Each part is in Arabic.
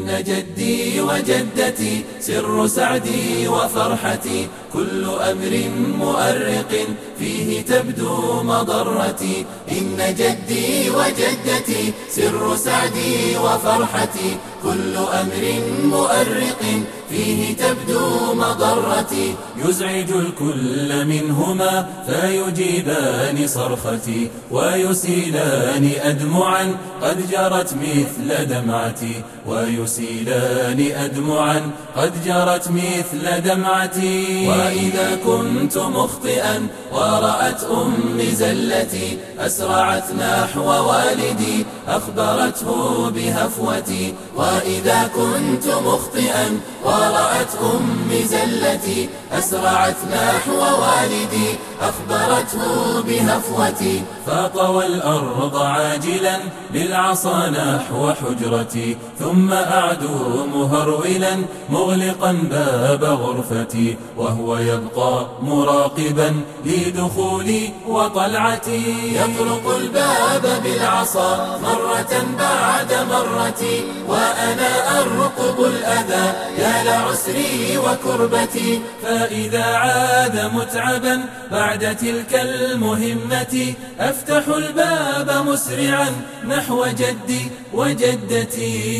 إن جدي وجدتي سر سعدي وفرحتي، كل أمر مؤرق فيه تبدو مضرتي. إن جدي وجدتي سر سعدي وفرحتي، كل أمر مؤرق فيه تبدو مضرتي. يزعج الكل منهما فيجيبان صرختي، ويسيلان أدمعا قد جرت مثل دمعتي، ويسيلان أدمعا قد جرت مثل دمعتي. وإذا كنت مخطئا ورأت أمي زلتي، أسرعت نحو والدي أخبرته بهفوتي. وإذا كنت مخطئا ورأت أمي زلتي، أسرعت نحو والدي أخبرته بهفوتي. فطوى الأرض عاجلا بالعصا نحو حجرتي، ثم أعدو مهرولا مغلقا باب غرفتي، وهو يبقى مراقبا لدخولي وطلعتي. يطرق الباب بالعصا مرة بعد مرة، وأنا أرقب الأذى يا لعسري وكربتي. فإذا عاد متعبا بعد تلك المهمة، أفتح الباب مسرعا نحو جدي وجدتي.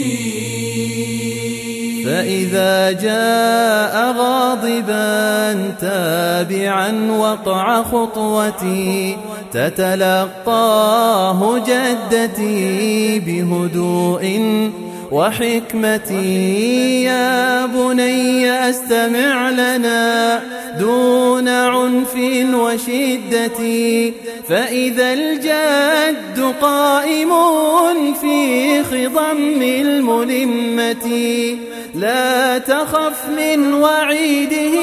فإذا جاء غاضبا تابعا وقع خطوتي، تتلقاه جدتي بهدوء وحكمتي. يا بني أستمع لنا دون عنف وشدة، فإذا الجد قائم في خضم الملمة، لا تخف من وعيده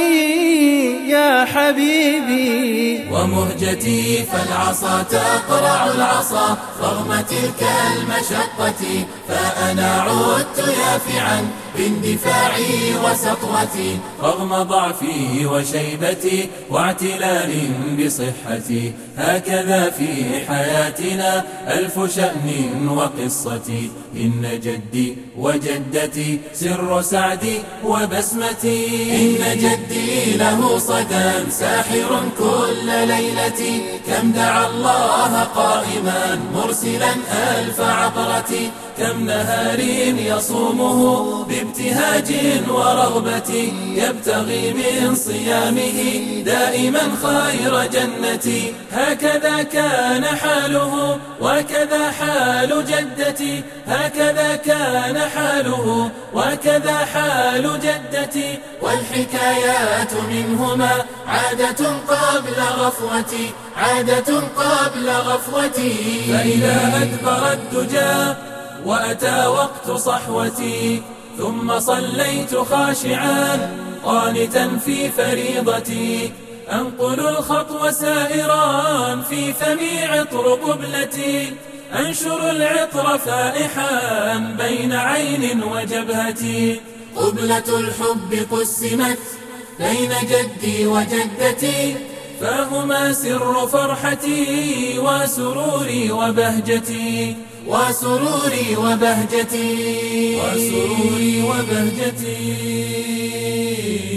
يا حبيبي. ومهجتي فالعصا تقرع العصا رغم تلك المشقة، فأنا عدت يافعا باندفاعي وسطوتي، رغم ضعفي وشيبتي واعتلال بصحتي. هكذا في حياتنا ألف شأن وقصة، إن جدي وجدتي سر سعدي وبسمتي. إن جدي له صدى ساحر كل ليلة، كم دعا الله قائما مرسلا ألف عبرة، كم نهار يصومه بابتهاج ورغبة، يبتغي من صيامه دائما خير جنتي. هكذا كان حاله وكذا حال جدتي، هكذا كان حاله وكذا حال جدتي. والحكايات منهما عادة قبل غفوتي، عادة قبل غفوتي. فإذا أدبر الدجى وأتى وقت صحوتي، ثم صليت خاشعا قانتا في فريضتي، أنقل الخطو سائرا في فمي عطر قبلتي، أنشر العطر فائحا بين عين وجبهتي. قبلة الحب قسمت بين جدي وجدتي، فهما سر فرحتي وسروري وبهجتي، وسروري وبهجتي، وسروري وبهجتي.